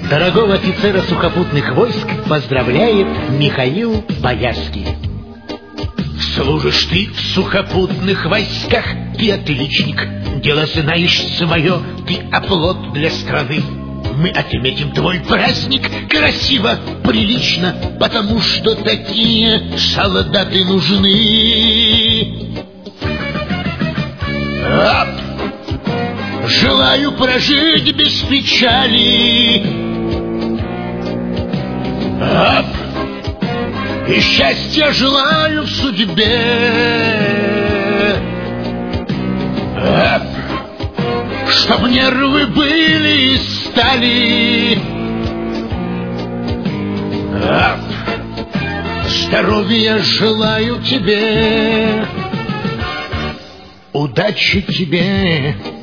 Дорогого офицера сухопутных войск поздравляет Михаил Боярский. Служишь ты в сухопутных войсках, ты отличник. Дело знаешь свое, ты оплот для страны. Мы отметим твой праздник красиво, прилично, потому что такие солдаты нужны. Желаю прожить без печали, и счастья желаю в судьбе, чтоб нервы были из стали, здоровья желаю тебе, удачи тебе.